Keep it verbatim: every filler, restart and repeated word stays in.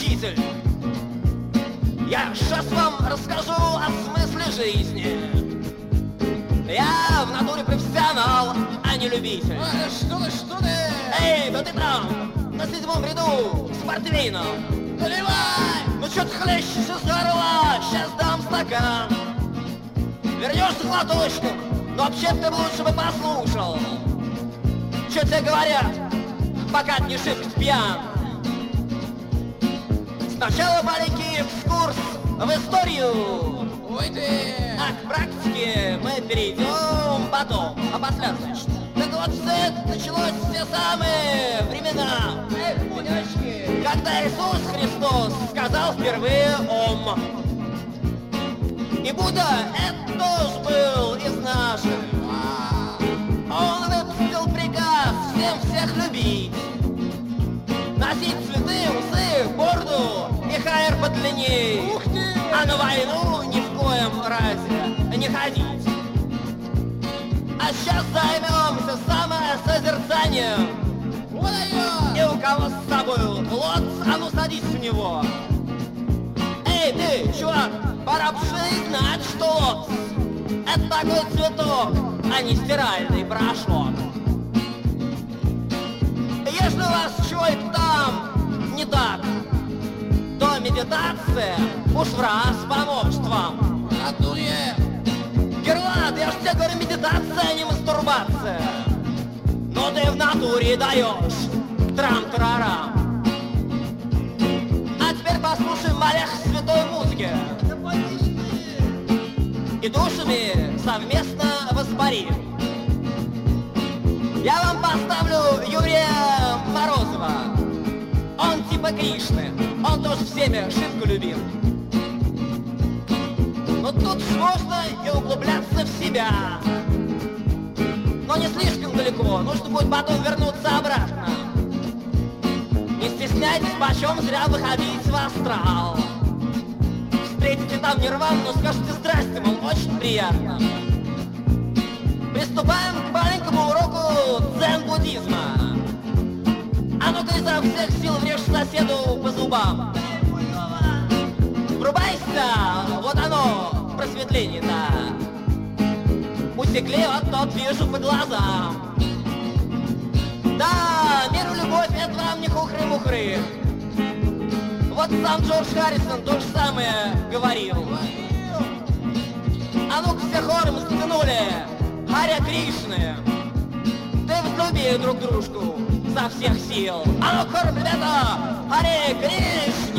учитель. Я сейчас вам расскажу о смысле жизни. Я в натуре профессионал, а не любитель. А, что ты, что ты? Эй, да ты там, на седьмом ряду, с портвейном. Наливай! Ну чё ты хлещешься, здорово, сейчас дам стакан. Вернешься глоточком, но вообще ты лучше бы послушал. Чё тебе говорят, пока ты не шибко пьян. Сначала маленький экскурс в историю. Ой ты! А к практике мы перейдем потом, а после, значит. Так вот, все это началось в те самые времена. Эх, мудячки! Когда Иисус Христос сказал впервые «Ом». И Будда это тоже был из наших. Он выпустил приказ всем всех любить, носить цветы, усы, бороду и хайр подлинней. Ух ты! А на войну ни в коем разе не ходить. А сейчас займемся самосозерцанием. Вот ее! И у кого с собой лот, а ну садись в него. Эй, ты, чувак, пора бы знать, что лот — это такой цветок, а не стиральный порошок. Если у вас чего-то там не так, то медитация уж в раз поможет вам. Натуре! Герланд, я ж тебе говорю, медитация, а не мастурбация. Но ты в натуре даешь трам-тарарам. А теперь послушаем малех святой музыки. И душами совместно воспарим. Я вам поставлю Юрия Морозова. Он типа Кришны, он тоже всеми шибко любим. Но тут можно и углубляться в себя. Но не слишком далеко, нужно будет потом вернуться обратно. Не стесняйтесь, почем зря выходить в астрал. Встретите там нирвану, но скажете здрасте, мол, очень приятно. Приступаем к маленькому уроку дзен-буддизма. А ну-ка изо всех сил врежь соседу по зубам. Врубайся, вот оно, просветление-то. Утекли, вот тот вижу по глазам. Да, мир и любовь, это вам не хухры-мухры. Вот сам Джордж Харрисон то же самое говорил. А ну-ка все хором взглянули. Харе Кришны. Ты взлюби друг дружку со всех сил. А ну хором, ребята, Харе Кришна.